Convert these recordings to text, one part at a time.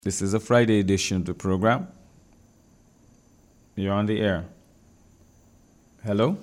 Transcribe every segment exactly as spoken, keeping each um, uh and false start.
This is a Friday edition of the program. You're on the air. Hello?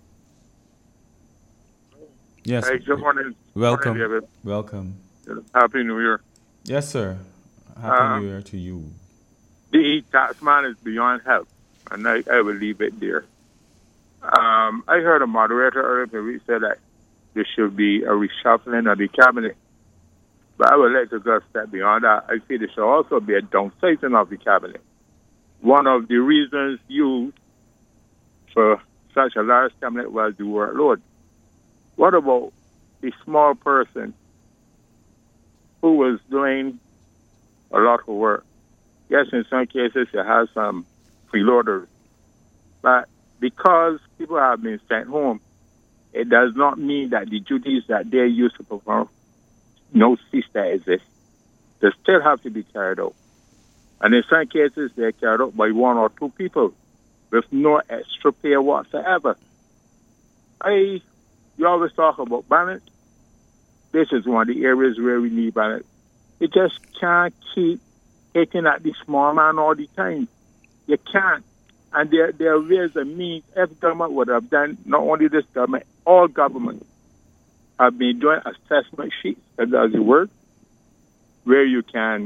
Yes. Hey, good morning. Welcome. Morning, David. Welcome. Happy New Year. Yes, sir. Happy Uh, New Year to you. The taxman is beyond help, and I, I will leave it there. Um, I heard a moderator earlier in the week say that there should be a reshuffling of the cabinet. But I would like to go a step beyond that. I feel there should also be a downsizing of the cabinet. One of the reasons used for such a large cabinet was the workload. What about the small person who was doing a lot of work? Yes, in some cases you have some freeloaders. But because people have been sent home, it does not mean that the duties that they used to perform no cease to exist. They still have to be carried out. And in some cases, they're carried out by one or two people with no extra pay whatsoever. I, you always talk about balance. This is one of the areas where we need balance. You just can't keep hitting at the small man all the time. You can't. And there, there are ways and means. If government would have done, not only this government, all government have been doing assessment sheets, as does the word, where you can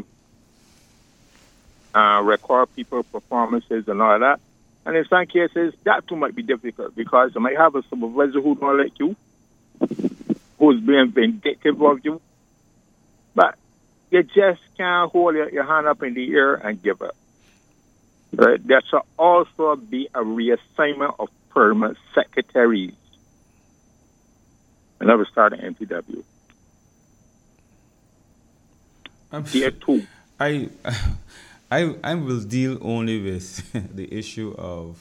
uh, record people's performances and all that. And in some cases, that too might be difficult because you might have a supervisor who don't like you, who's being vindictive of you. But you just can't hold your, your hand up in the air and give up. Right? There should also be a reassignment of permanent secretaries. And I will start at N P W. I'm Tier two. I, I, I will deal only with the issue of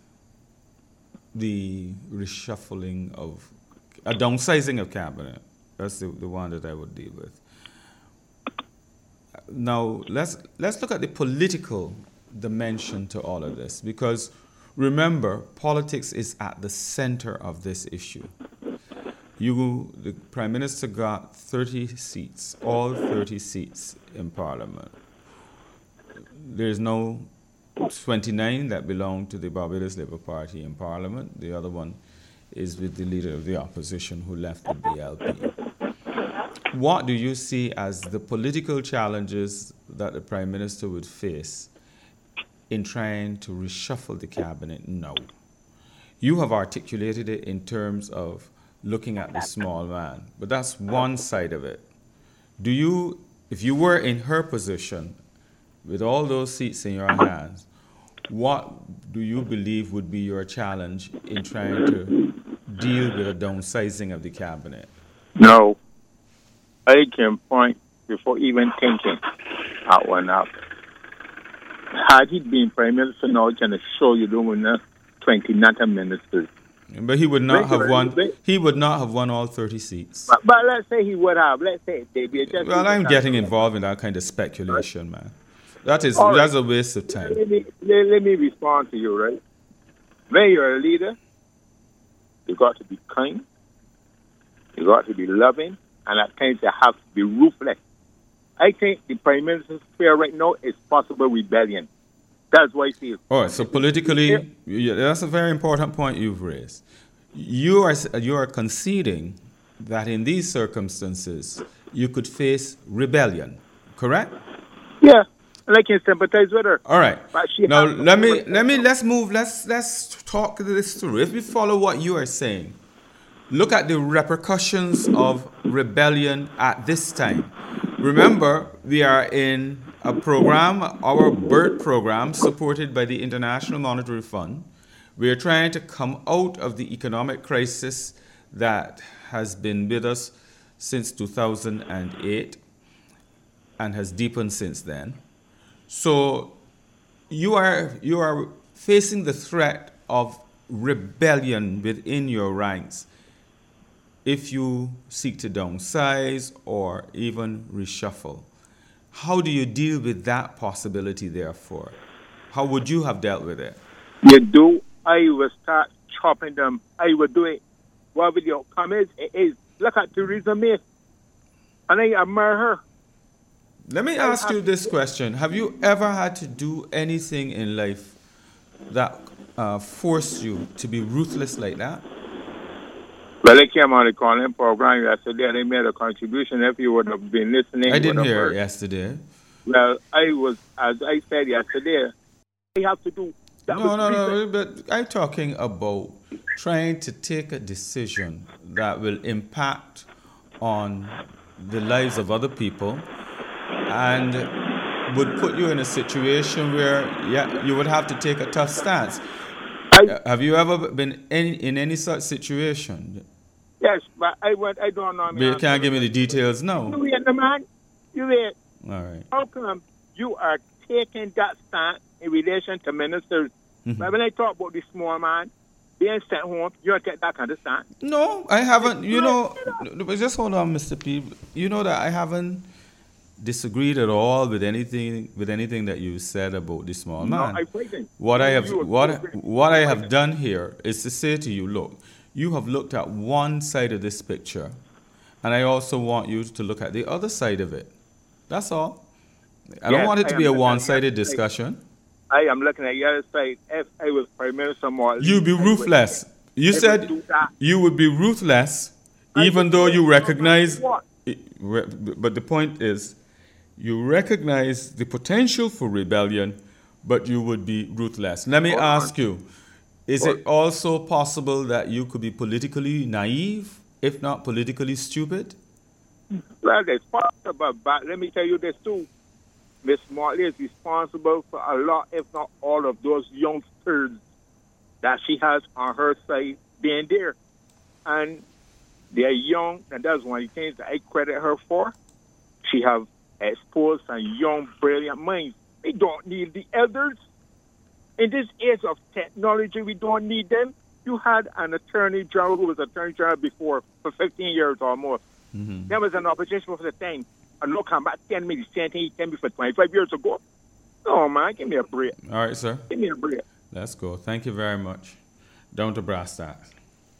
the reshuffling of, a downsizing of cabinet. That's the, the one that I would deal with. Now, let's, let's look at the political dimension to all of this, because remember, politics is at the center of this issue. You, the Prime Minister got thirty seats, all thirty seats in Parliament. There's no twenty-nine that belong to the Barbados Labour Party in Parliament. The other one is with the leader of the opposition who left the B L P. What do you see as the political challenges that the Prime Minister would face in trying to reshuffle the cabinet now? You have articulated it in terms of looking at the small man, but that's one side of it. Do you, if you were in her position, with all those seats in your hands, what do you believe would be your challenge in trying to deal with a downsizing of the cabinet? No. I can point, before even thinking, at one up. Had he been Prime Minister now, can show you doing the twenty-nine ministers. But he would not Wait, have wait, won. wait. He would not have won all thirty seats. But, but let's say he would have. Let's say they be just. Well, I'm getting involved in that kind of speculation, man. That is All right. that's a waste of time. Let me, let, let me respond to you, right? When you're a leader, you got to be kind, you got to be loving, and at times you have to be ruthless. I think the Prime Minister's fear right now is possible rebellion. That's what I feel. All right. So politically, yeah, that's a very important point you've raised. You are you are conceding that in these circumstances you could face rebellion, correct? Yeah, and I can sympathize with her. All right. But she Now has to let me overstep. let me let's move. Let's let's talk this through. If we follow what you are saying, look at the repercussions of rebellion at this time. Remember, we are in a program, our BIRT program, supported by the International Monetary Fund. We are trying to come out of the economic crisis that has been with us since two thousand eight and has deepened since then. So you are you are facing the threat of rebellion within your ranks if you seek to downsize or even reshuffle. How do you deal with that possibility, therefore? How would you have dealt with it? You do, I will start chopping them. I will do it. What will your comment is? Look at Theresa May. And I admire her. Let me ask you this question. Have you ever had to do anything in life that uh, forced you to be ruthless like that? Well, they came on the calling program yesterday. They made a contribution. If you would have been listening, I didn't hear hear it yesterday. Well, I was, as I said yesterday, I have to do. That no, no, no, but I'm talking about trying to take a decision that will impact on the lives of other people and would put you in a situation where yeah, you would have to take a tough stance. I, have you ever been in, in any such situation? Yes, but I went, I don't know. But you can't give me the details now. You wait, man. You wait. All right. How come you are taking that stance in relation to ministers? Mm-hmm. But when I talk about the small man being sent home, you don't take that kind of stance. No, I haven't. You know, just hold on, Mister P. You know that I haven't disagreed at all with anything with anything that you said about the small man. No, I what I have what what I have done here is to say to you, look, you have looked at one side of this picture, and I also want you to look at the other side of it. That's all. I don't yes, want it to be a one-sided yes, discussion. I am looking at the other side. If I was Prime Minister Marley, you'd be ruthless. Would, you I said would you would be ruthless, I even though you recognize. But the point is, you recognize the potential for rebellion, but you would be ruthless. Let me Hold ask on. you, is Hold. it also possible that you could be politically naive, if not politically stupid? Well, it's possible, but let me tell you this too. Miss Marley is responsible for a lot, if not all, of those youngsters that she has on her side being there. And they're young, and that's one of the things that I credit her for. She have exposed some young, brilliant minds. We don't need the elders. In this age of technology, we don't need them. You had an attorney general who was attorney general before for fifteen years or more. Mm-hmm. There was an opposition for the time. And look, I'm back ten minutes, ten things ten before twenty-five years ago. Oh, man, give me a break. All right, sir. Give me a break. Let's go. Thank you very much. Down to brass tacks.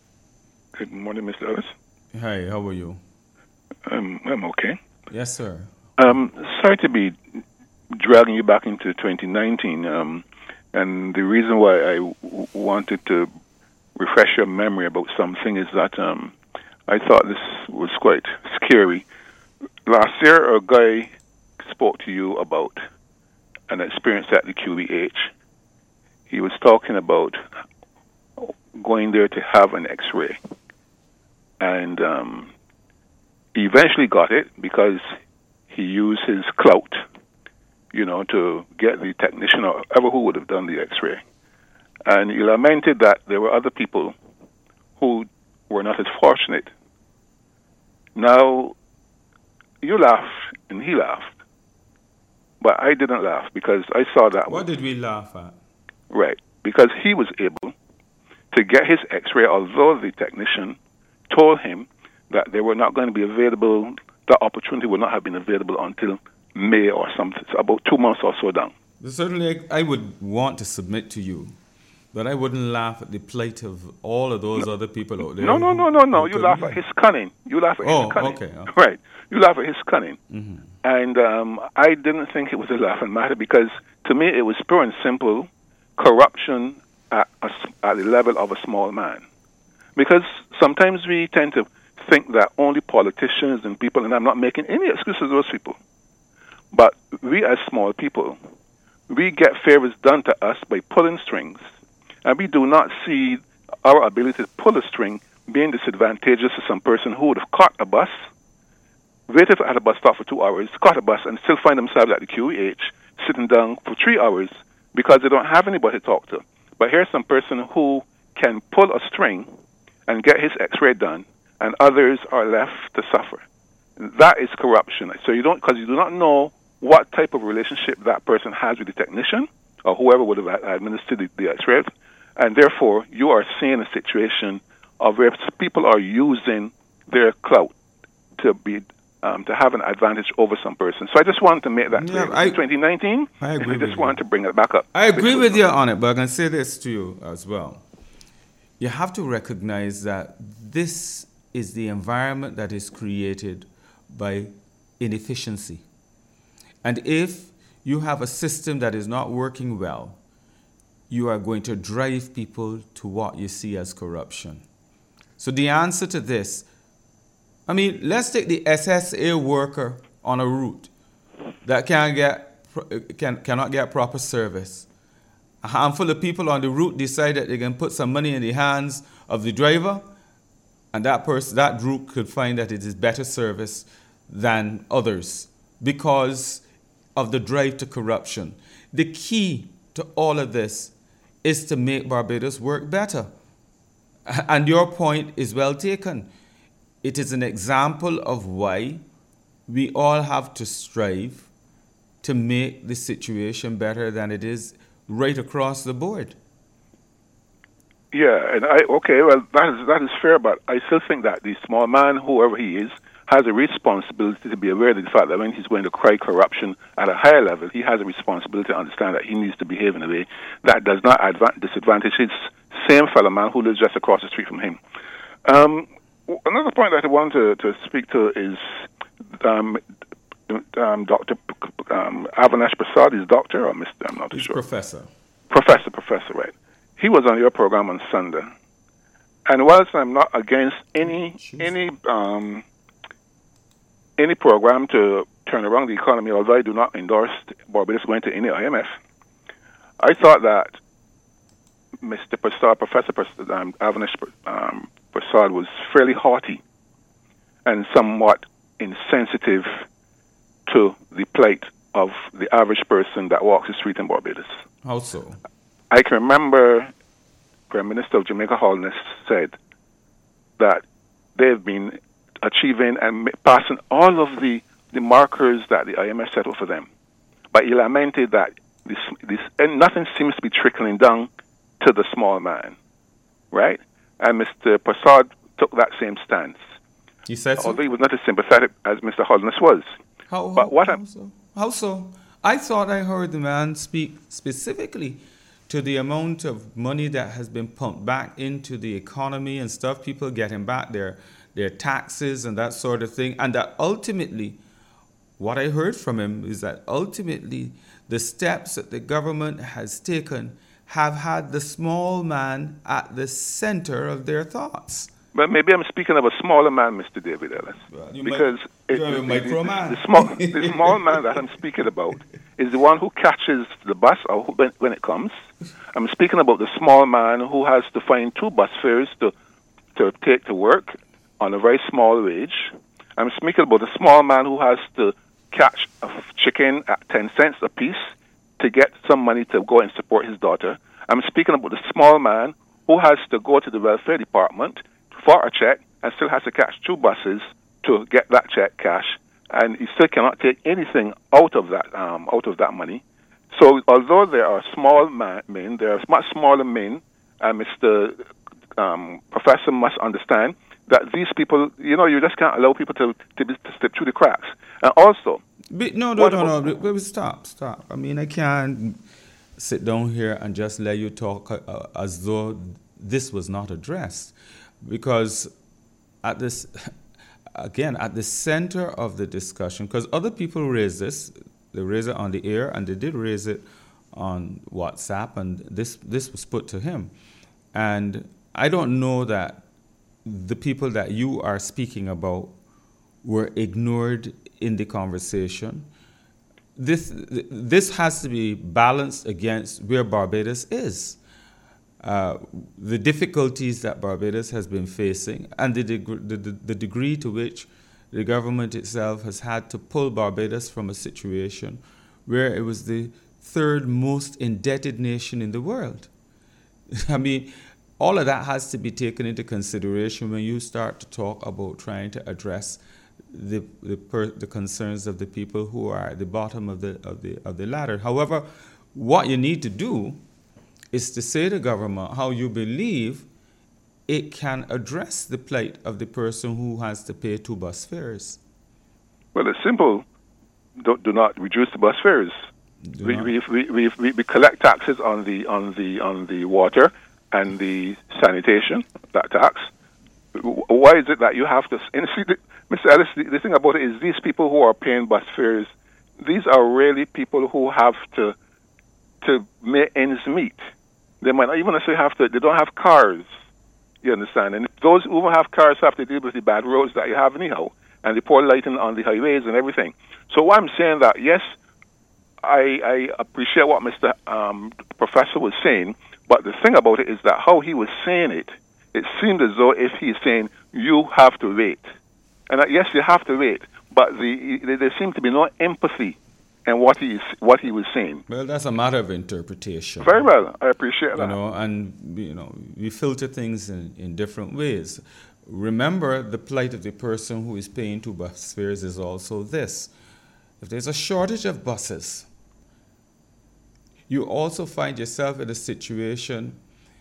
Good morning, Mister Ellis. Hi, how are you? Um, I'm okay. Yes, sir. Um, sorry to be dragging you back into twenty nineteen. Um, and the reason why I w- wanted to refresh your memory about something is that um, I thought this was quite scary. Last year, a guy spoke to you about an experience at the Q B H. He was talking about going there to have an X-ray. And um, he eventually got it because he used his clout, you know, to get the technician or whoever who would have done the X-ray. And he lamented that there were other people who were not as fortunate. Now, you laughed and he laughed, but I didn't laugh because I saw that. What did we laugh at? Right, because he was able to get his X-ray, although the technician told him that they were not going to be available, the opportunity would not have been available until May or something, so about two months or so down. Certainly, I would want to submit to you, but I wouldn't laugh at the plight of all of those no, other people out there. No, no, no, no, no. You laugh at his cunning. You laugh at oh, his cunning. Okay, okay. Right. You laugh at his cunning. Mm-hmm. And um, I didn't think it was a laughing matter because, to me, it was pure and simple corruption at, a, at the level of a small man. Because sometimes we tend to think that only politicians and people, and I'm not making any excuses to those people, but we as small people, we get favors done to us by pulling strings, and we do not see our ability to pull a string being disadvantageous to some person who would have caught a bus, waited at a bus stop for two hours, caught a bus, and still find themselves at the Q E H sitting down for three hours because they don't have anybody to talk to. But here's some person who can pull a string and get his X-ray done, and others are left to suffer. That is corruption. So you don't, because you do not know what type of relationship that person has with the technician or whoever would have administered the, the X-ray, and therefore you are seeing a situation of where people are using their clout to be um, to have an advantage over some person. So I just wanted to make that clear. Yeah, I, in twenty nineteen, I agree. I just wanted to bring it back up. I agree with you on it, but I can say this to you as well. You have to recognize that this is the environment that is created by inefficiency. And if you have a system that is not working well, you are going to drive people to what you see as corruption. So the answer to this, I mean, let's take the S S A worker on a route that can get, can, cannot get proper service. A handful of people on the route decide that they can put some money in the hands of the driver, and that person, that route could find that it is better service than others because of the drive to corruption. The key to all of this is to make Barbados work better. And your point is well taken. It is an example of why we all have to strive to make the situation better than it is right across the board. Yeah, and I okay, well that is that is fair, but I still think that the small man, whoever he is, has a responsibility to be aware of the fact that when he's going to cry corruption at a higher level, he has a responsibility to understand that he needs to behave in a way that does not adva- disadvantage his same fellow man who lives just across the street from him. Um, another point that I want to, to speak to is um, um, Doctor Um, Avinash Prasad, is doctor or Mister I'm not He's sure. Professor. Professor, Professor, right. He was on your program on Sunday. And whilst I'm not against any Jeez. any um, any program to turn around the economy, although I do not endorse Barbados going to any I M F, I thought that Mister Prasad, Professor Prasad, um, Avinash um, Prasad was fairly haughty and somewhat insensitive to the plight of the average person that walks the street in Barbados. How so? I can remember Prime Minister of Jamaica Holness said that they've been achieving and passing all of the, the markers that the I M F set up for them. But he lamented that this, this and nothing seems to be trickling down to the small man, right? And Mister Prasad took that same stance. He said so? Although he was not as sympathetic as Mister Holness was. How, how, but what how so? How so? I thought I heard the man speak specifically to the amount of money that has been pumped back into the economy and stuff, people getting back their, their taxes and that sort of thing, and that ultimately, what I heard from him is that ultimately the steps that the government has taken have had the small man at the center of their thoughts. But maybe I'm speaking of a smaller man, Mister David Ellis, well, you because might, it, you're a micro man. The small, the small man that I'm speaking about is the one who catches the bus or who, when, when it comes. I'm speaking about the small man who has to find two bus fares to to take to work on a very small wage. I'm speaking about the small man who has to catch a chicken at ten cents a piece to get some money to go and support his daughter. I'm speaking about the small man who has to go to the welfare department for a check and still has to catch two buses to get that check cash, and he still cannot take anything out of that um, out of that money. So although there are small man, men, there are much smaller men, and Mister Um, Professor must understand that these people, you know, you just can't allow people to, to, be, to slip through the cracks. And also... But no, no, no, no, no, stop, stop. I mean, I can't sit down here and just let you talk uh, as though this was not addressed. Because at this, again, at the center of the discussion, because other people raise this, they raise it on the air, and they did raise it on WhatsApp, and this, this was put to him. And I don't know that the people that you are speaking about were ignored in the conversation. This, this has to be balanced against where Barbados is. Uh, the difficulties that Barbados has been facing and the, deg- the, the, the degree to which the government itself has had to pull Barbados from a situation where it was the third most indebted nation in the world. I mean, all of that has to be taken into consideration when you start to talk about trying to address the the, per, the concerns of the people who are at the bottom of the of the of the ladder. However, what you need to do is to say to government how you believe it can address the plight of the person who has to pay two bus fares. Well, it's simple. Do, do not reduce the bus fares. We we, we we we we collect taxes on the on the on the water and the sanitation, that tax. Why is it that you have to... And see, Mister Ellis, the, the thing about it is these people who are paying bus fares, these are really people who have to to make ends meet. They might not even necessarily have to. They don't have cars. You understand? And those who have cars have to deal with the bad roads that you have anyhow, and the poor lighting on the highways and everything. So what I'm saying that yes, I, I appreciate what Mister Um, Professor was saying, but the thing about it is that how he was saying it, it seemed as though if he's saying you have to wait, and that, yes, you have to wait, but the, there seemed to be no empathy in what he what he was saying. Well, that's a matter of interpretation. Very well, I appreciate that. You know, and you know, we filter things in, in different ways. Remember, the plight of the person who is paying two bus fares is also this: if there's a shortage of buses, you also find yourself in a situation,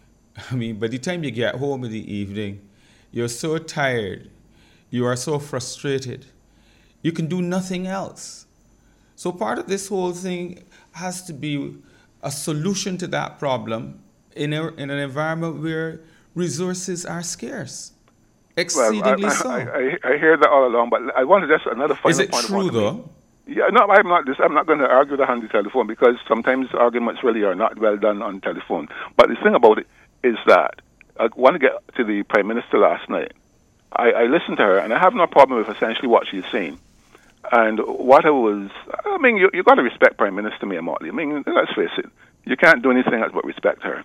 I mean, by the time you get home in the evening, you're so tired, you are so frustrated, you can do nothing else. So part of this whole thing has to be a solution to that problem in, a, in an environment where resources are scarce, exceedingly well, I, so. I, I, I hear that all along, but I wanted just another final Is it point. true, though? Yeah, no, I'm not. This, I'm not going to argue that on the telephone because sometimes arguments really are not well done on telephone. But the thing about it is that I want to get to the Prime Minister last night. I, I listened to her, and I have no problem with essentially what she's saying. And what I was, I mean, you you got to respect Prime Minister Mia Mottley. I mean, let's face it, you can't do anything else but respect her.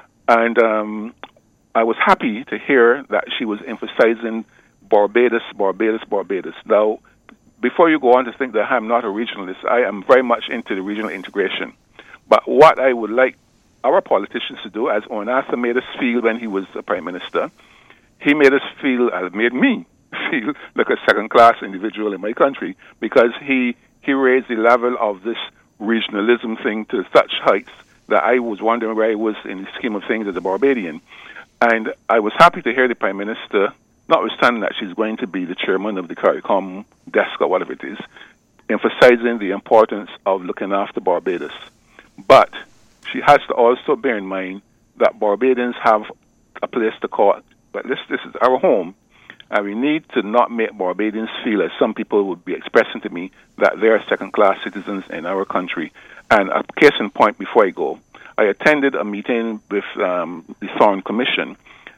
And um, I was happy to hear that she was emphasizing Barbados, Barbados, Barbados. Now, before you go on to think that I'm not a regionalist, I am very much into the regional integration. But what I would like our politicians to do, as Onatha made us feel when he was the Prime Minister, he made us feel, uh, made me feel like a second-class individual in my country because he he raised the level of this regionalism thing to such heights that I was wondering where I was in the scheme of things as a Barbadian. And I was happy to hear the Prime Minister, notwithstanding that she's going to be the chairman of the CARICOM desk or whatever it is, emphasizing the importance of looking after Barbados. But she has to also bear in mind that Barbadians have a place to call, but this, this is our home, and we need to not make Barbadians feel, as some people would be expressing to me, that they are second-class citizens in our country. And a case in point before I go, I attended a meeting with um, the Thorne Commission,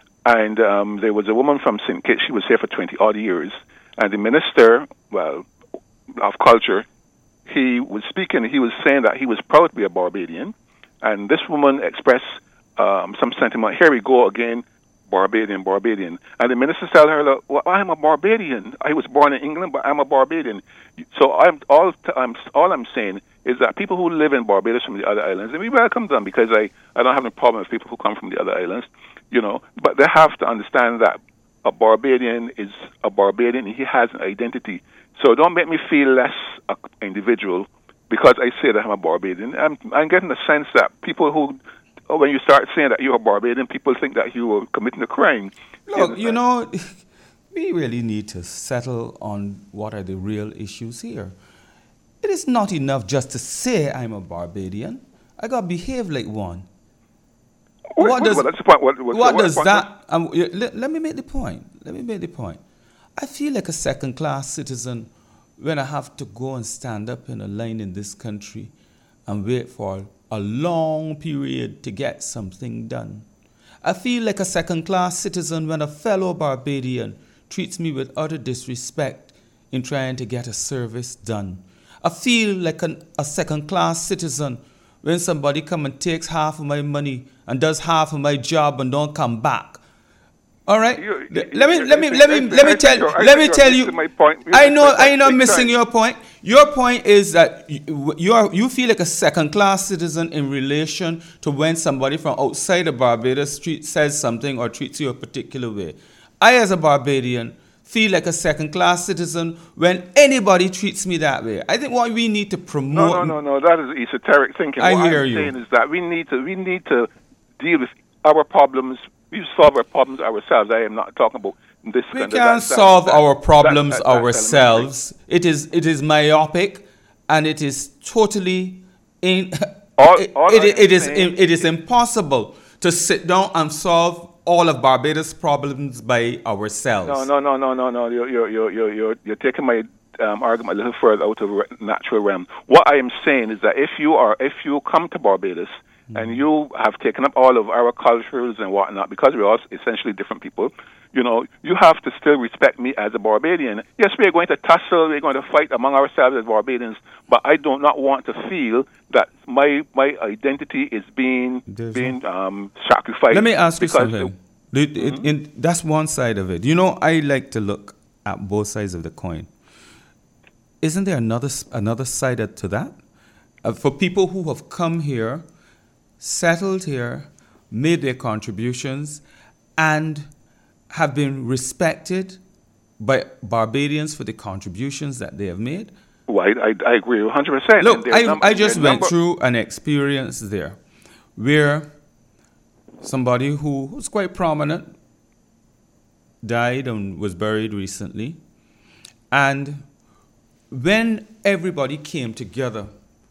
and um, there was a woman from Saint Kitts. She was here for twenty-odd years, and the Minister, well, of Culture, he was speaking, he was saying that he was proud to be a Barbadian, and this woman expressed um, some sentiment, here we go again, Barbadian, Barbadian. And the minister said to her, look, well, I'm a Barbadian. I was born in England, but I'm a Barbadian. So I'm all, t- I'm, all I'm saying is that people who live in Barbados from the other islands, and we welcome them because I, I don't have any problem with people who come from the other islands, you know, but they have to understand that a Barbadian is a Barbadian and he has an identity. So don't make me feel less an individual because I say that I'm a Barbadian. I'm, I'm getting a sense that people who, oh, when you start saying that you're a Barbadian, people think that you were committing a crime. Look, you know, we really need to settle on what are the real issues here. It is not enough just to say I'm a Barbadian. I got to behave like one. What, what what, does, what, that's the point. What, what, what what does point that... Um, let, let me make the point. Let me make the point. I feel like a second-class citizen when I have to go and stand up in a line in this country and wait for a long period to get something done. I feel like a second-class citizen when a fellow Barbadian treats me with utter disrespect in trying to get a service done. I feel like an, a second-class citizen when somebody come and takes half of my money and does half of my job and don't come back. All right. You, you, let me you, let me I let me think, let me I tell think let me tell you. My point. I know I know I'm missing time. your point. Your point is that you, you are you feel like a second-class citizen in relation to when somebody from outside of Barbados treat, says something or treats you a particular way. I, as a Barbadian, feel like a second-class citizen when anybody treats me that way. I think what we need to promote... No, no, no, no. That is esoteric thinking. I what hear I'm you. saying is that we need to we need to deal with our problems. We solve our problems ourselves. I am not talking about this. We kind can't of, that, solve that, our problems that, that, ourselves. It is it is myopic, and it is totally in. All, it, all it, it is saying, it is impossible to sit down and solve all of Barbados' problems by ourselves. No, no, no, no, no, no. You're you're you're you're you're, you're taking my um, argument a little further out of re- natural realm. What I am saying is that if you are, if you come to Barbados mm-hmm. and you have taken up all of our cultures and whatnot, because we're all essentially different people, you know, you have to still respect me as a Barbadian. Yes, we are going to tussle, we're going to fight among ourselves as Barbadians, but I do not want to feel that my my identity is being There's being um, sacrificed. Let me ask you something. The, mm-hmm. it, in, that's one side of it. You know, I like to look at both sides of the coin. Isn't there another another side to that? Uh, for people who have come here, settled here, made their contributions, and have been respected by Barbadians for the contributions that they have made? Well, I, I, I agree one hundred percent. Look, I, number, I just went number. through an experience there where somebody who was quite prominent died and was buried recently. And when everybody came together,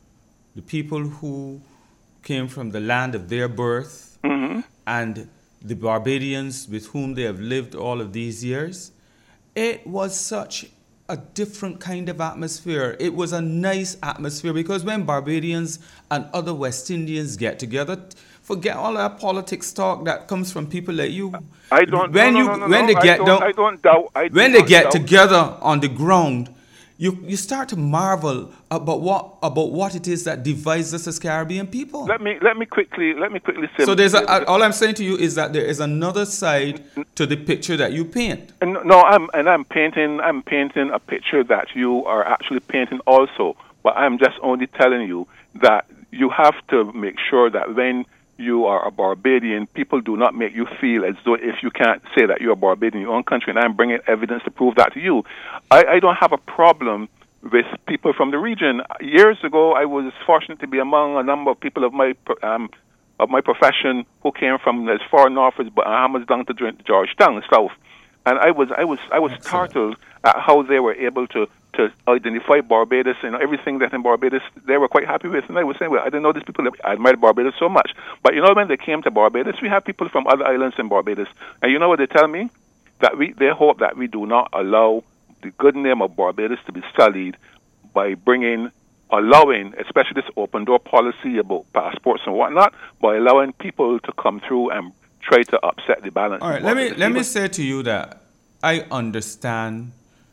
the people who came from the land of their birth mm-hmm. and the Barbadians with whom they have lived all of these years, it was such a different kind of atmosphere. It was a nice atmosphere because when Barbadians and other West Indians get together, forget all that politics talk that comes from people like you. I don't. When no, you no, no, when no, they get I down, I don't doubt. I when do they get doubt. together on the ground, you you start to marvel about what about what it is that divides us as Caribbean people. Let me let me quickly let me quickly say. So there's a, all I'm saying to you is that there is another side to the picture that you paint. And no, I'm and I'm painting I'm painting a picture that you are actually painting also. But I'm just only telling you that you have to make sure that when you are a Barbadian, people do not make you feel as though if you can't say that you're a Barbadian in your own country, and I'm bringing evidence to prove that to you. I, I don't have a problem with people from the region. Years ago, I was fortunate to be among a number of people of my um, of my profession who came from as far north as Bahamas down to Georgetown, south, and I was I was I was Excellent. startled at how they were able to. to identify Barbados and everything that in Barbados they were quite happy with. And I was saying, well, I didn't know these people I admired Barbados so much. But you know, when they came to Barbados, we have people from other islands in Barbados. And you know what they tell me? That we they hope that we do not allow the good name of Barbados to be sullied by bringing, allowing, especially this open door policy about passports and whatnot, by allowing people to come through and try to upset the balance. All right, let me let me say to you that I understand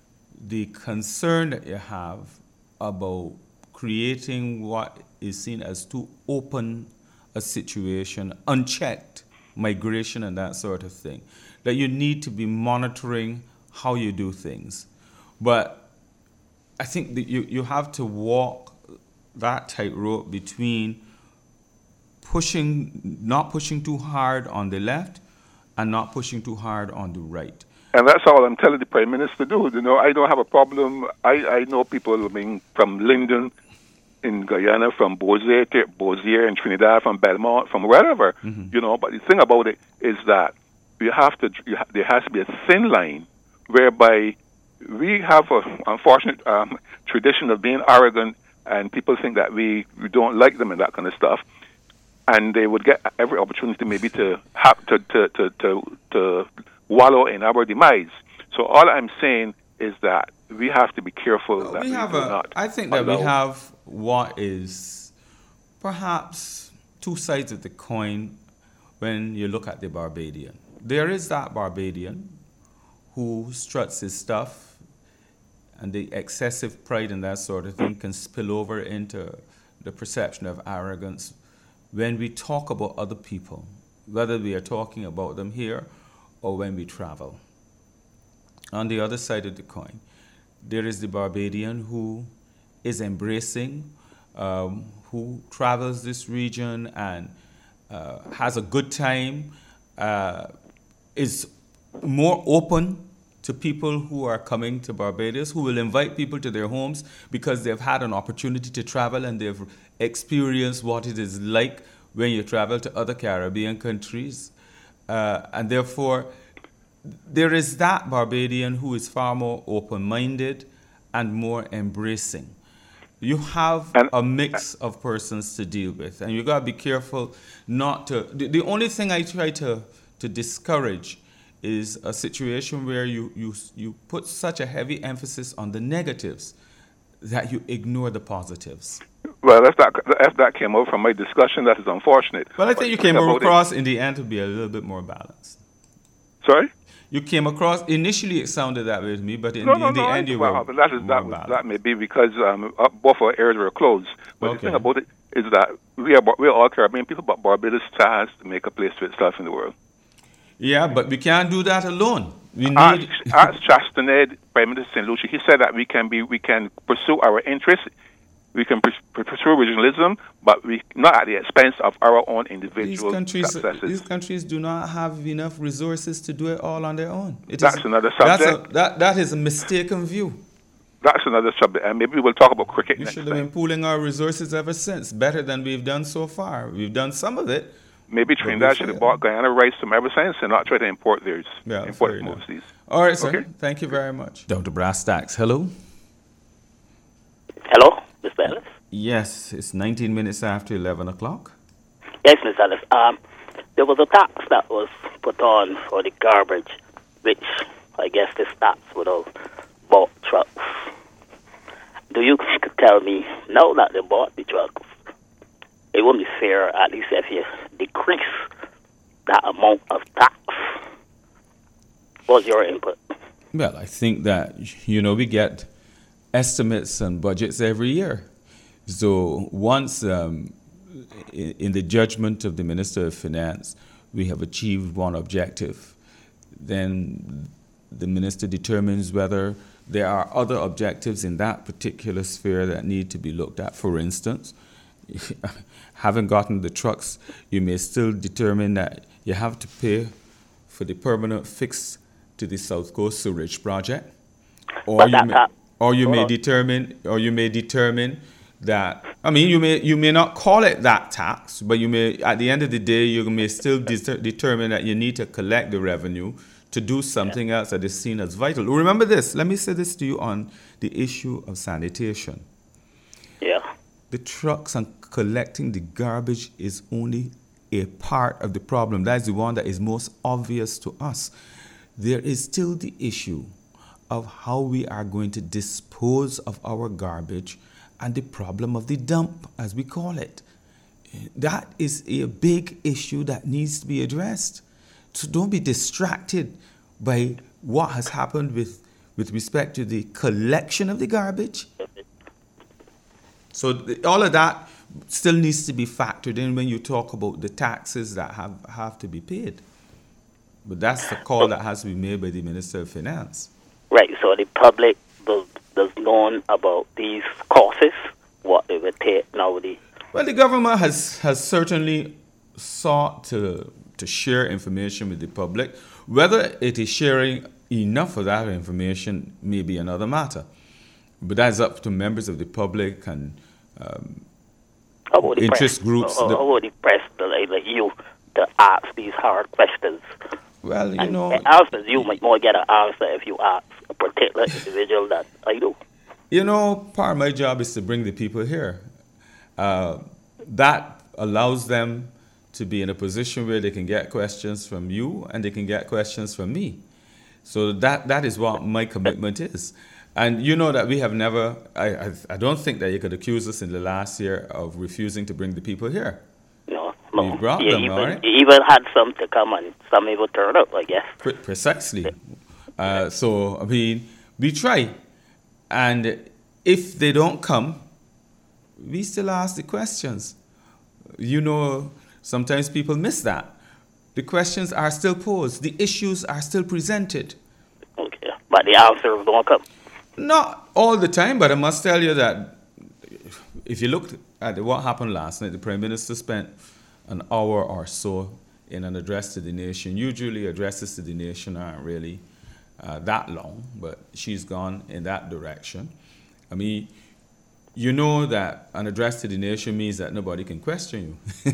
the concern that you have about creating what is seen as too open a situation, unchecked migration and that sort of thing, that you need to be monitoring how you do things. But I think that you, you have to walk that tightrope between pushing, not pushing too hard on the left and not pushing too hard on the right. And that's all I'm telling the Prime Minister to do. You know, I don't have a problem. I, I know people, I mean, from Linden in Guyana, from Bossier, Bossier in Trinidad, from Belmont, from wherever, mm-hmm. you know. But the thing about it is that you have to, you ha- there has to be a thin line whereby we have an unfortunate um, tradition of being arrogant, and people think that we, we don't like them and that kind of stuff. And they would get every opportunity maybe to have to to to to, to wallow in our demise. So all I'm saying is that we have to be careful uh, that we, we have do a, not. I think that allow. we have what is perhaps two sides of the coin when you look at the Barbadian. There is that Barbadian who struts his stuff, and the excessive pride and that sort of thing can spill over into the perception of arrogance when we talk about other people, whether we are talking about them here or when we travel. On the other side of the coin, there is the Barbadian who is embracing, um, who travels this region and uh, has a good time, uh, is more open to people who are coming to Barbados, who will invite people to their homes because they've had an opportunity to travel and they've experienced what it is like when you travel to other Caribbean countries. Uh, and therefore, there is that Barbadian who is far more open-minded and more embracing. You have and, a mix of persons to deal with, and you got to be careful not to. The, the only thing I try to, to discourage is a situation where you, you, you put such a heavy emphasis on the negatives that you ignore the positives. Well, if that, if that came out from my discussion, that is unfortunate. Well, I think you But came about across in the end to be a little bit more balanced. it- Sorry? You came across, initially it sounded that way to me, but in, No, in no, the no. end you well, were but that is more that, balanced. that may be because um, uh, both our areas were closed. But Okay. the thing about it is that we are we are all Caribbean people, but Barbados has to make a place for itself in the world. Yeah, but we can't do that alone. We Ask, need... ask Chastanet, Prime Minister Saint Lucia. He said that we can be we can pursue our interests. We can pers- pursue regionalism, but we not at the expense of our own These individual countries, successes. these countries do not have enough resources to do it all on their own. It That's is, another that's subject. a, that, that is a mistaken view. That's another subject, and maybe we'll talk about cricket We next should have been time. pooling our resources ever since, better than we've done so far. We've done some of it. Maybe But Trinidad we should have failed. bought Guyana rice from ever since and not try to import theirs. Yeah, import fair it from enough. overseas. All right, sir. Okay. Thank you very much. Down to brass tacks. Hello? Hello, Mister Ellis? Yes, it's nineteen minutes after eleven o'clock. Yes, Mister Ellis. Um, there was a tax that was put on for the garbage, which I guess this tax would have bought trucks. Do you tell me, now that they bought the trucks, it wouldn't be fair, at least if you decrease that amount of tax? What's your input? Well, I think that, you know, we get estimates and budgets every year. So once, um, in, in the judgment of the Minister of Finance, we have achieved one objective, then the minister determines whether there are other objectives in that particular sphere that need to be looked at. For instance, having gotten the trucks, you may still determine that you have to pay for the permanent fix to the South Coast Sewerage Project, or But you that may, tax- or you may Hold on. determine, or you may determine that. I mean, you may you may not call it that tax, but you may, at the end of the day, you may still de- determine that you need to collect the revenue to do something else that is seen as vital. Remember this. Let me say this to you on the issue of sanitation. Yeah. The trucks and collecting the garbage is only a part of the problem. That is the one that is most obvious to us. There is still the issue of how we are going to dispose of our garbage and the problem of the dump, as we call it. That is a big issue that needs to be addressed. So don't be distracted by what has happened with, with respect to the collection of the garbage. So the, all of that still needs to be factored in when you talk about the taxes that have, have to be paid. But that's the call that has to be made by the Minister of Finance. Right, so the public does, does know about these courses, what it would take now. The Well, the government has, has certainly sought to, to share information with the public. Whether it is sharing enough of that information may be another matter. But that's up to members of the public and um, how about the interest press? groups. How, the- how about the press, the, like, like you, to ask these hard questions? well, you And know, the answers, you might more get an answer if you ask a particular individual that I do. You know, part of my job is to bring the people here. Uh, that allows them to be in a position where they can get questions from you and they can get questions from me. So that that is what my commitment is. And you know that we have never, I, I, I don't think that you could accuse us in the last year of refusing to bring the people here. No, no. We brought you them, even, all right? you even had some to come and some even turn up, I guess. Pre- precisely. Uh, so, I mean, we try. And if they don't come, we still ask the questions. You know, sometimes people miss that. The questions are still posed. The issues are still presented. Okay, but the answers don't come. Not all the time, but I must tell you that if you looked at what happened last night, the Prime Minister spent an hour or so in an address to the nation. Usually addresses to the nation aren't really uh, that long, but she's gone in that direction. I mean, you know that an address to the nation means that nobody can question you.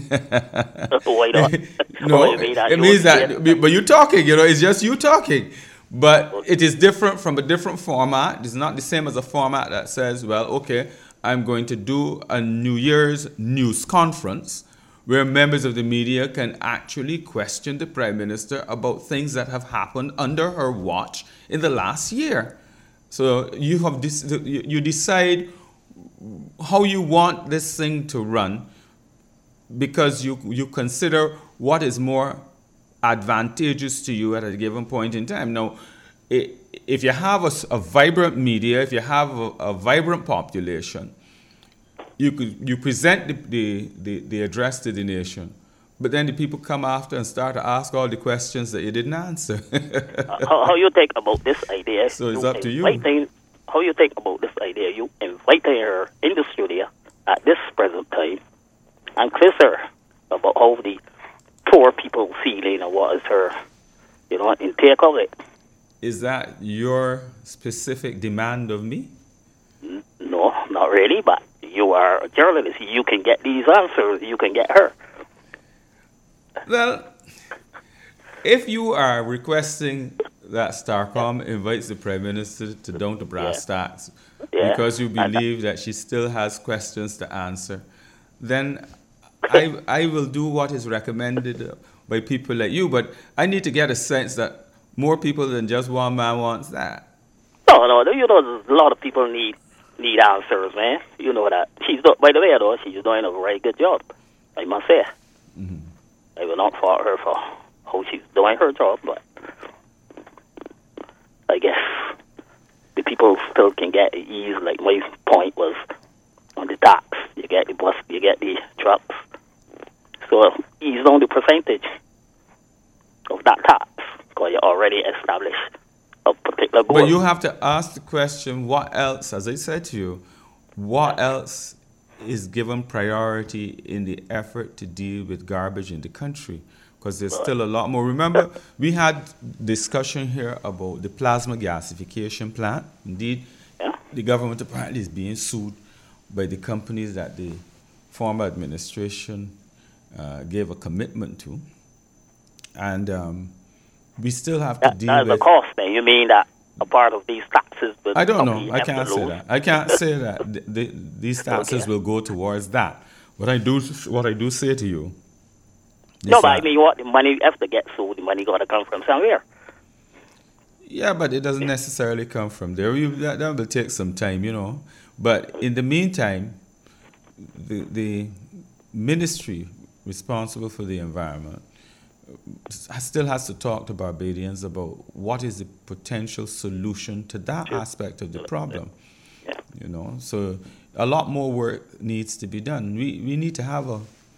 Why not? No, What, you mean that it you means would that, get- but you're talking, you know, it's just you talking. But it is different from a different format. It's not the same as a format that says, well, okay, I'm going to do a New Year's news conference where members of the media can actually question the Prime Minister about things that have happened under her watch in the last year. So you have this, you decide how you want this thing to run because you you consider what is more advantageous to you at a given point in time. Now, if you have a, a vibrant media, if you have a, a vibrant population, you could you present the, the, the, the address to the nation, but then the people come after and start to ask all the questions that you didn't answer. how, how you think about this idea? So it's you up to you. Inviting, how you think about this idea? You inviting her in the studio at this present time and quiz her about how the poor people feeling and what is her, you know, intake of it. Is that your specific demand of me? N- no, not really, but you are a journalist. You can get these answers. You can get her. Well, if you are requesting that Starcom invites the Prime Minister to down to brass yeah. tacks yeah. because you believe that she still has questions to answer, then I, I will do what is recommended by people like you. But I need to get a sense that more people than just one man wants that. No, no, you know, a lot of people need need answers, man. You know that. She's do- by the way, though, she's doing a very good job, I must say. Mm-hmm. I will not fault her for how she's doing her job, but I guess the people still can get ease. Like my point was on the tax, you get the bus, you get the trucks. So ease on the percentage of that tax because you already established a particular goal. But you have to ask the question, what else, as I said to you, what else is given priority in the effort to deal with garbage in the country? Because there's still a lot more. Remember, we had discussion here about the plasma gasification plant. Indeed, yeah. the government apparently is being sued by the companies that the former administration uh, gave a commitment to. And um, we still have to that, deal that's with... That's a cost, then. You mean that a part of these taxes will I don't know. I have can't to say lose? that. I can't say that. The, the, these taxes Okay. will go towards that. What I do, what I do say to you... No, is but I that- mean, what the money, have to get sued, the money got to come from somewhere. Yeah, but it doesn't necessarily come from there. You, that, that will take some time, you know. But in the meantime, the, the ministry responsible for the environment still has to talk to Barbadians about what is the potential solution to that Sure. aspect of the problem. Yeah. You know, so a lot more work needs to be done. We we need to have a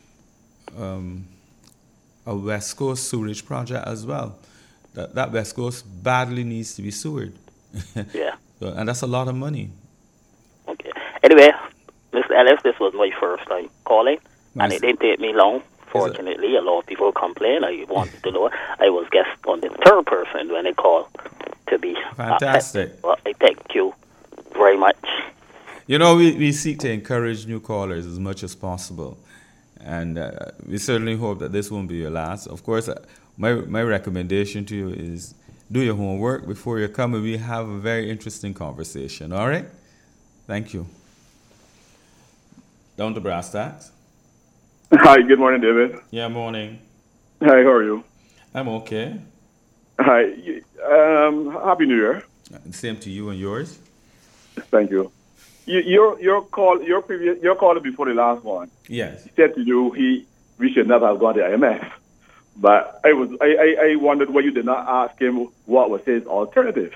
um, a West Coast sewerage project as well. That that West Coast badly needs to be sewered. Yeah. So, and that's a lot of money. Okay. Anyway, Mister Ellis, this was my first time calling, and Nice. it didn't take me long. Fortunately, a lot of people complain. I wanted to know. I was guest on the third person when they called to be Fantastic. accepted. Well, I thank you very much. You know, we, we seek to encourage new callers as much as possible. And uh, we certainly hope that this won't be your last. Of course, uh, my, my recommendation to you is do your homework before you come and we have a very interesting conversation. All right? Thank you. Down to brass tacks. Hi, good morning, David. Yeah, morning. Hi, how are you? I'm okay. Hi, um, Happy New Year. Same to you and yours. Thank you. you your your call, your previous, your caller before the last one. Yes. He said to you, he we should never have gone to I M F. But I was, I, I, I wondered why you did not ask him what was his alternative.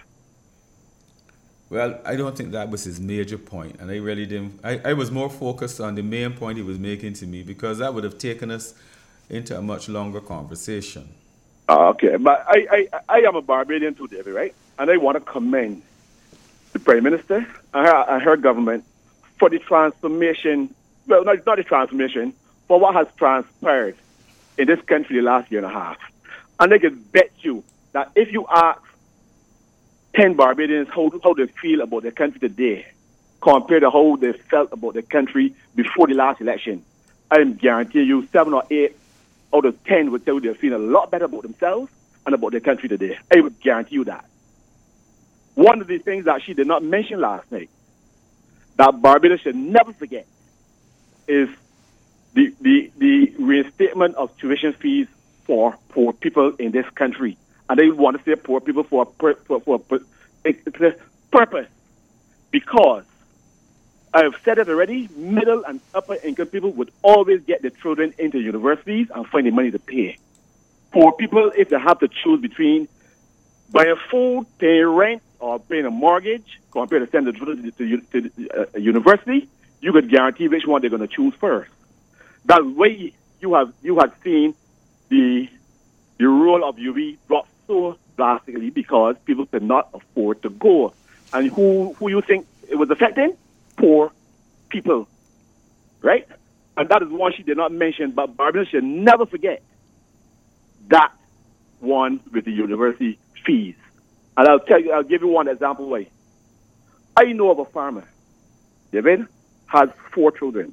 Well, I don't think that was his major point, and I really didn't. I, I was more focused on the main point he was making to me because that would have taken us into a much longer conversation. Uh, okay, but I, I, I am a Barbadian too, David, right? And I want to commend the Prime Minister and her, and her government for the transformation, well, not, not the transformation, for what has transpired in this country the last year and a half. And I can bet you that if you ask ten Barbadians how, how they feel about their country today compared to how they felt about the country before the last election, I guarantee you seven or eight out of ten would tell you they're feeling a lot better about themselves and about their country today. I would guarantee you that. One of the things that she did not mention last night that Barbados should never forget is the, the, the statement of tuition fees for poor people in this country. And they want to say poor people for a for, for, for a purpose. Because, I've said it already, middle and upper income people would always get their children into universities and find the money to pay. Poor people, if they have to choose between buying food, paying rent, or paying a mortgage, compared to sending the children to, to, to a university, you could guarantee which one they're going to choose first. That way, you have you have seen the the role of U B drop so drastically because people could not afford to go. And who who you think it was affecting? Poor people, right? And that is one she did not mention, but Barbados should never forget that one with the university fees. And I'll tell you, I'll give you one example why. I know of a farmer, David, has four children.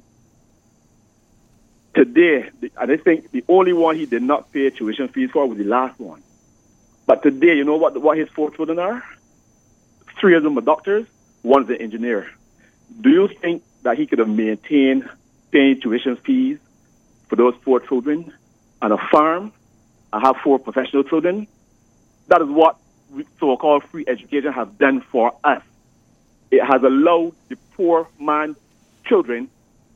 Today, and I think the only one he did not pay tuition fees for was the last one. But today, you know what, what his four children are? Three of them are doctors, one's an engineer. Do you think that he could have maintained paying tuition fees for those four children on a farm and have four professional children? That is what so-called free education has done for us. It has allowed the poor man's children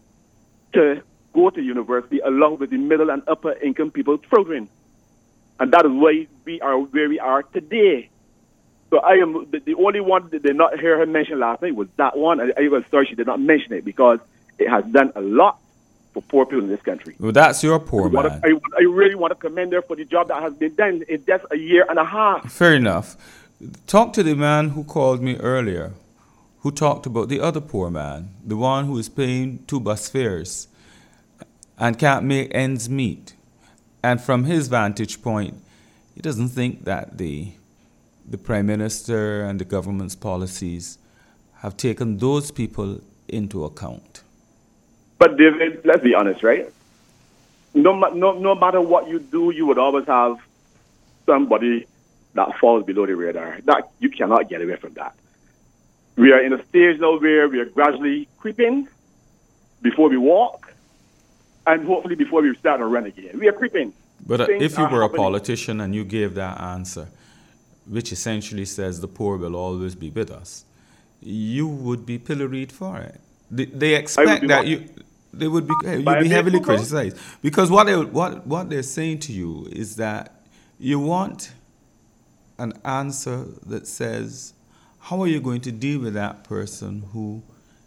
to go to university along with the middle and upper income people's children. And that is why we are where we are today. So I am the, the only one that did not hear her mention last night was that one. I, I was sorry she did not mention it because it has done a lot for poor people in this country. Well, that's your poor I man. To, I, I really want to commend her for the job that has been done in just a year and a half. Fair enough. Talk to the man who called me earlier, who talked about the other poor man, the one who is paying two bus fares and can't make ends meet. And from his vantage point, he doesn't think that the the Prime Minister and the government's policies have taken those people into account. But David, let's be honest, right? No, no, no matter what you do, you would always have somebody that falls below the radar. That you cannot get away from that. We are in a stage now where we are gradually creeping before we walk, and hopefully before we start to run again. We are creeping. But uh, if you were happening. a politician and you gave that answer, which essentially says the poor will always be with us, you would be pilloried for it. They, they expect that you, they would be, you'd be heavily criticized. Because what, they, what, what they're saying to you is that you want an answer that says, how are you going to deal with that person who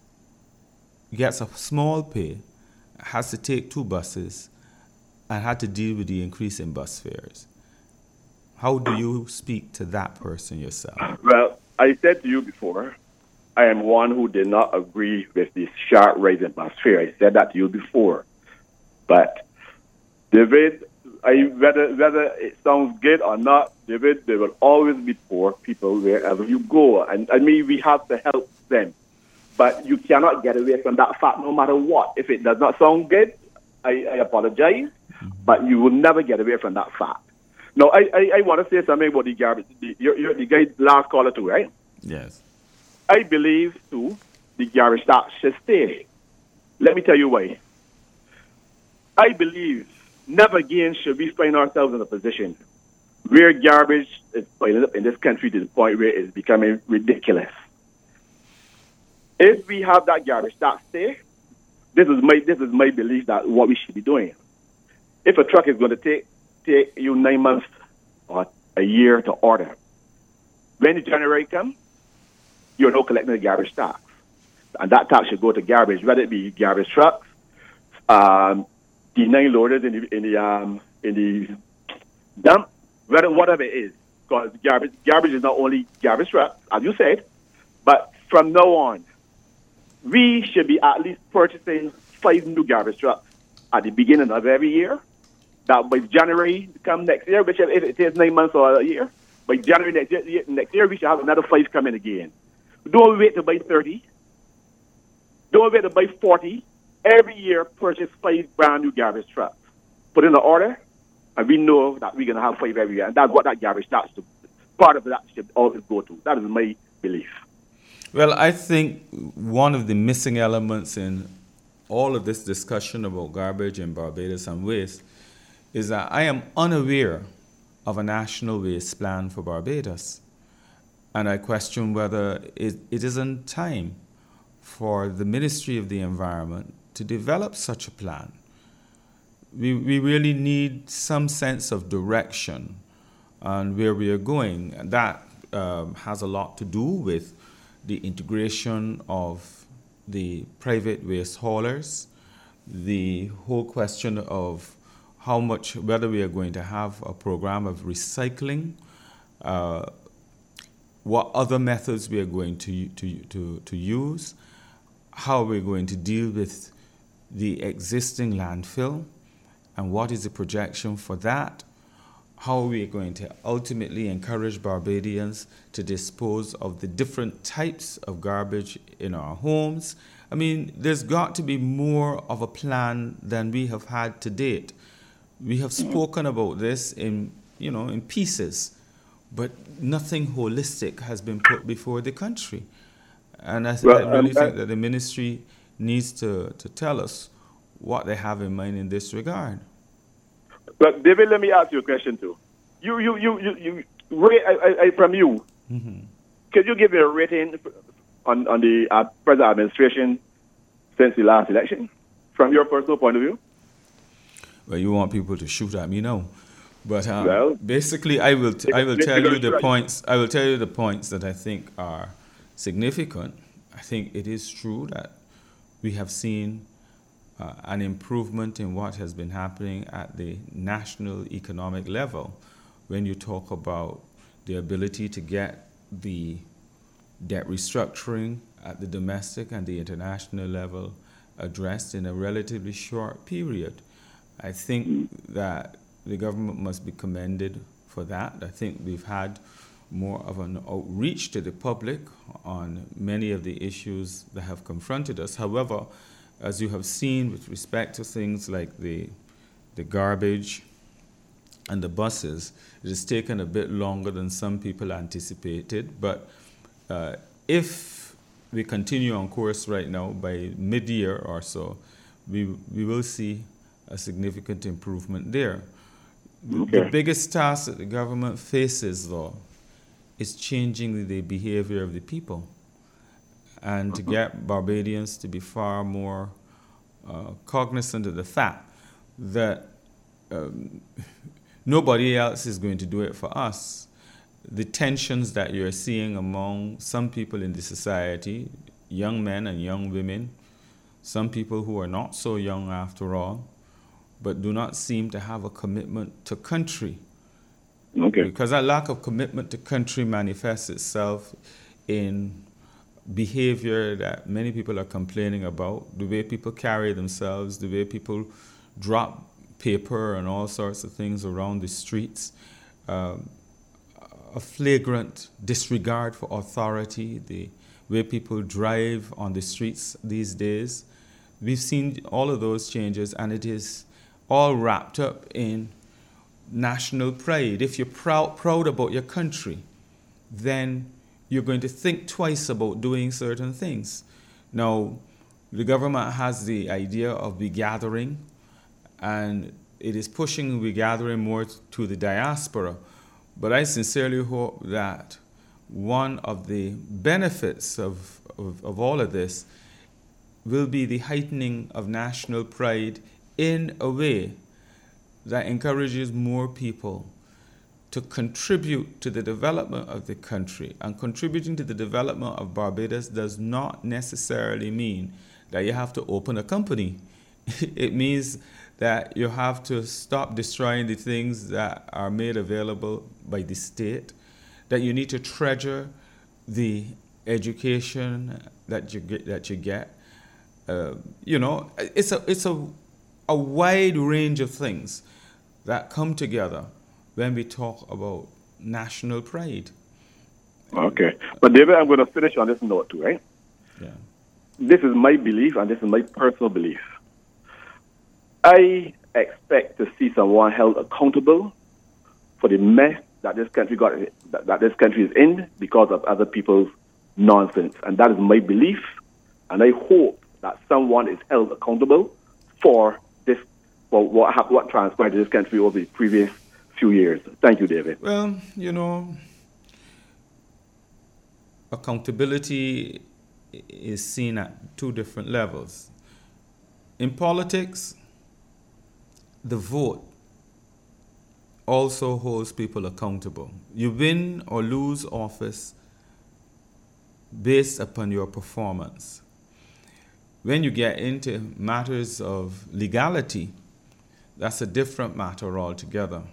gets a small pay, has to take two buses, and had to deal with the increase in bus fares? How do you speak to that person yourself? Well, I said to you before, I am one who did not agree with the sharp rise in bus fare. I said that to you before. But, David, I, whether, whether it sounds good or not, David, there will always be poor people wherever you go. And I mean, we have to help them. But you cannot get away from that fact no matter what. If it does not sound good, I, I apologize. Mm-hmm. But you will never get away from that fact. Now, I, I, I want to say something about the garbage. The, you're, you're the guy last caller too, right? Yes. I believe, too, the garbage tax should stay. Let me tell you why. I believe never again should we find ourselves in a position where garbage is piling up in this country to the point where it's becoming ridiculous. If we have that garbage tax stay, this is my this is my belief that what we should be doing. If a truck is going to take take you nine months or a year to order, when the January comes, you're not collecting the garbage tax. And that tax should go to garbage, whether it be garbage trucks, um, the nine loaders in the in the um, in the dump, whether whatever it is. Because garbage garbage is not only garbage trucks, as you said, but from now on, we should be at least purchasing five new garbage trucks at the beginning of every year. That by January come next year, which if it takes nine months or a year, by January next year, next year we should have another five coming again. Don't wait to buy thirty. Don't wait to buy forty. Every year, purchase five brand new garbage trucks. Put in an order, and we know that we're going to have five every year. And that's what that garbage tax, part of that should always go to. That is my belief. Well, I think one of the missing elements in all of this discussion about garbage in Barbados and waste is that I am unaware of a national waste plan for Barbados. And I question whether it, it isn't time for the Ministry of the Environment to develop such a plan. We, we really need some sense of direction on where we are going. And that um, has a lot to do with the integration of the private waste haulers, the whole question of how much, whether we are going to have a program of recycling, uh, what other methods we are going to, to, to, to use, how we're going to deal with the existing landfill, and what is the projection for that, how we are going to ultimately encourage Barbadians to dispose of the different types of garbage in our homes. I mean, there's got to be more of a plan than we have had to date. We have spoken about this in, you know, in pieces, but nothing holistic has been put before the country. And I, th- well, I really um, think that the ministry needs to, to tell us what they have in mind in this regard. But David, let me ask you a question too. You, you, you, you, you rate, I, I, from you, mm-hmm. Could you give me a rating on, on the uh, present administration since the last election, from your personal point of view? Well, you want people to shoot at me, no. But um, well, basically, I will t- I will tell you the points. I will tell you the points that I think are significant. I think it is true that we have seen uh, an improvement in what has been happening at the national economic level. When you talk about the ability to get the debt restructuring at the domestic and the international level addressed in a relatively short period, I think that the government must be commended for that. I think we've had more of an outreach to the public on many of the issues that have confronted us. However, as you have seen with respect to things like the the garbage and the buses, it has taken a bit longer than some people anticipated. But uh, if we continue on course right now, by mid-year or so, we we will see a significant improvement there. Okay. The biggest task that the government faces, though, is changing the behavior of the people and to get Barbadians to be far more uh, cognizant of the fact that um, nobody else is going to do it for us. The tensions that you're seeing among some people in the society, young men and young women, some people who are not so young after all, but do not seem to have a commitment to country. Okay. Because that lack of commitment to country manifests itself in behavior that many people are complaining about, the way people carry themselves, the way people drop paper and all sorts of things around the streets, um, a flagrant disregard for authority, the way people drive on the streets these days. We've seen all of those changes, and it is all wrapped up in national pride. If you're proud, proud about your country, then you're going to think twice about doing certain things. Now, the government has the idea of regathering, and it is pushing regathering more to the diaspora. But I sincerely hope that one of the benefits of, of, of all of this will be the heightening of national pride in a way that encourages more people to contribute to the development of the country. And contributing to the development of Barbados does not necessarily mean that you have to open a company. It means that you have to stop destroying the things that are made available by the state, that you need to treasure the education that you get. That you get. Uh, you know, it's a it's a a wide range of things that come together when we talk about national pride. Okay. But David, I'm going to finish on this note too, right? Yeah. This is my belief, and this is my personal belief. I expect to see someone held accountable for the mess that this country got, that, that this country is in because of other people's nonsense. And that is my belief. And I hope that someone is held accountable for this, for what hap- what transpired in this country over the previous few years. Thank you, David. Well, you know, accountability is seen at two different levels. In politics, the vote also holds people accountable. You win or lose office based upon your performance. When you get into matters of legality, that's a different matter altogether.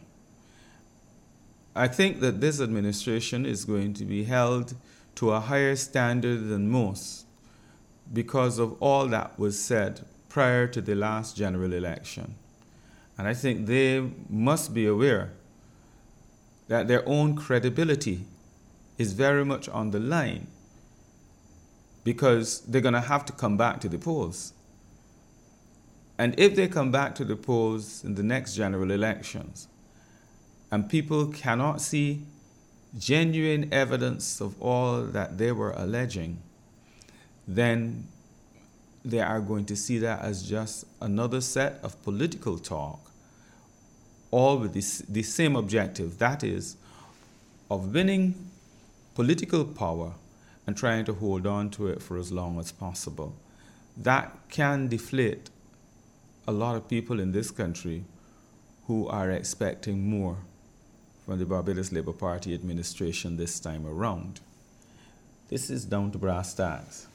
I think that this administration is going to be held to a higher standard than most because of all that was said prior to the last general election. And I think they must be aware that their own credibility is very much on the line because they're going to have to come back to the polls. And if they come back to the polls in the next general elections and people cannot see genuine evidence of all that they were alleging, then they are going to see that as just another set of political talk, all with this, the same objective, that is, of winning political power and trying to hold on to it for as long as possible. That can deflate a lot of people in this country who are expecting more from the Barbados Labour Party administration this time around. This is Down to Brass Tacks.